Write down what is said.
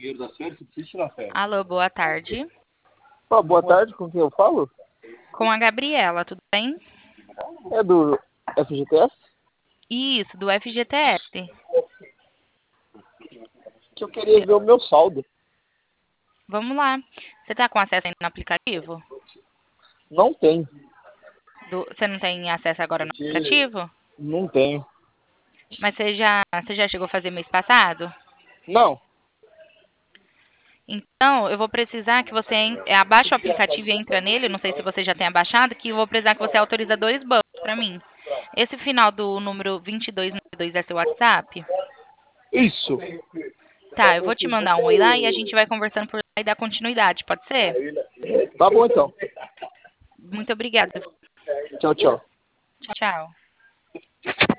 Alô, boa tarde. Boa tarde, com quem eu falo? Com a Gabriela, tudo bem? É do FGTS? Isso, do FGTS. Que eu queria ver o meu saldo. Vamos lá. Você está com acesso aí no aplicativo? Não tenho. Você não tem acesso agora no aplicativo? Não tenho. Mas você já chegou a fazer mês passado? Não. Então, eu vou precisar que você abaixe o aplicativo e entra nele. Não sei se você já tem abaixado, que eu vou precisar que você autorize 2 bancos para mim. Esse final do número 2292 é seu WhatsApp? Isso. Tá, eu vou te mandar um oi lá e a gente vai conversando por lá e dar continuidade, pode ser? Tá bom, então. Muito obrigada. Tchau, tchau. Tchau.